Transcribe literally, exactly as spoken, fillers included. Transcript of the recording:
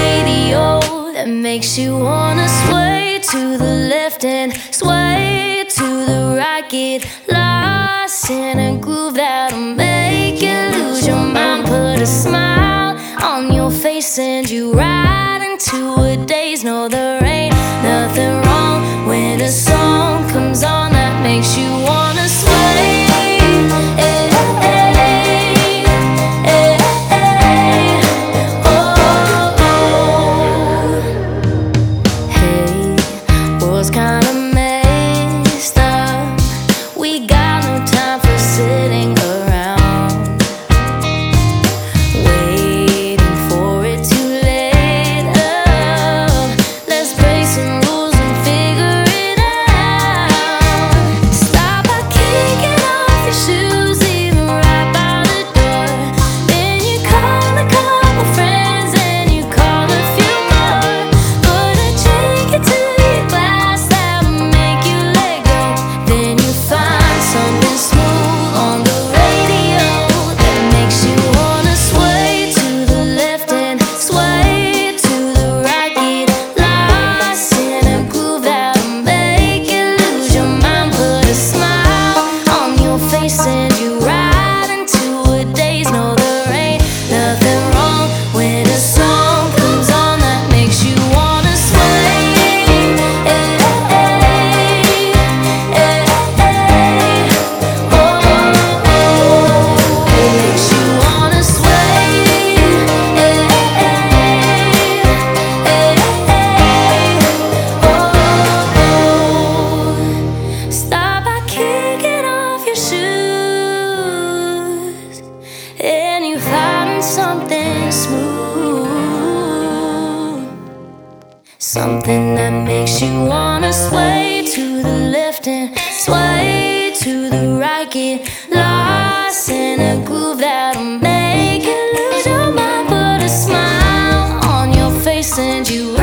radio that makes you wanna sway to the left and sway to the right. Get lost in a groove that'll make you lose your mind. Put a smile on your face, send you right into a daze. No, there ain't nothing wrong when a song comes on that makes you wanna sway. Eh, eh, eh, eh, oh, oh. Hey, world's kinda messed up. We got no time for sitting around waiting for it to let up. Let's break some rules and figure it out. Stop by kicking off your shoes, even right by the door. Then you call a couple friends and you call a few more. Put a drink into your glass that'll make you let go. Then you find something smooth on the radio that makes you wanna sway to the left and sway to the right. Get lost in a groove that'll make you lose your mind. Put a smile on your face, send you right into a daze. No, there ain't nothing wrong when a song comes on that makes you wanna sway. Eh, eh, eh, eh, oh, oh. It makes you wanna sway. Eh, eh, eh, eh, oh, oh. Stop by kicking off your shoes and you find something smooth, something that makes you wanna sway to the left and sway to the right. Get lost in a groove that'll make you lose your mind. Put a smile on your face, and you